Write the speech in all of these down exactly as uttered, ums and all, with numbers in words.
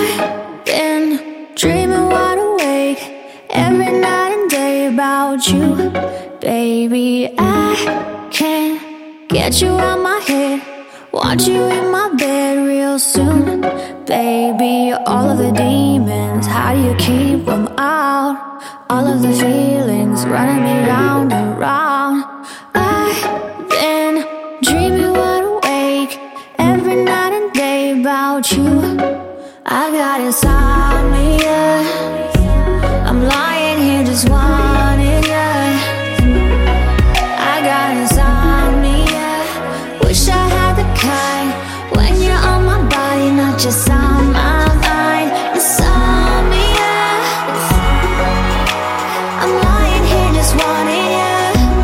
I've been dreaming wide awake every night and day about you, baby. I can't get you out my head. Want you in my bed real soon, baby. All of the demons, how do you keep them out? All of the feelings running me round and round. I've been dreaming wide awake every night and day about you. I got insomnia, I'm lying here just wanting ya. I got insomnia, wish I had the kind when you're on my body, not just on my mind. Insomnia, I'm lying here just wanting ya.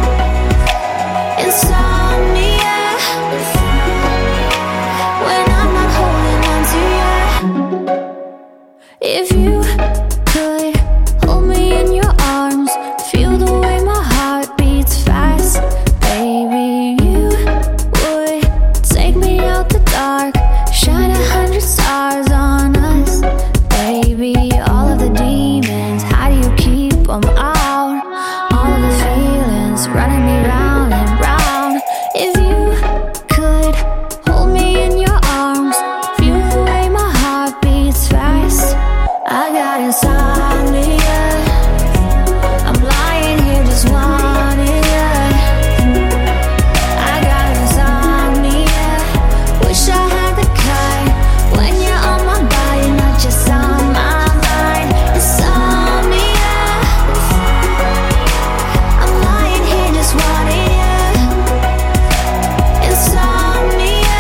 Insomnia, when I'm not holding on to ya. If you could hold me in your arms, feel the way my heart beats fast, baby. You would take me out the dark, shine a hundred stars on us, baby. All of the demons, how do you keep them out? All of the feelings running me round and round. If you could hold me in your arms, feel the way my heart beats fast. I got insomnia, I'm lying here just wanting ya. I got insomnia, wish I had the kind when you're on my body, not just on my mind. Insomnia, I'm lying here just wanting ya. Insomnia,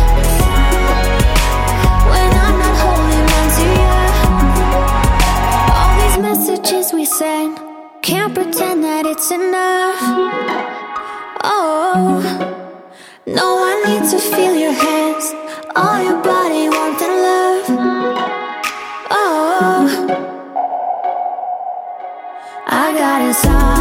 when I'm not holding on to ya. All these messages we send, can't pretend that it's enough. Oh, no, I need to feel your hands, all your body, warmth and love. Oh, I got inside.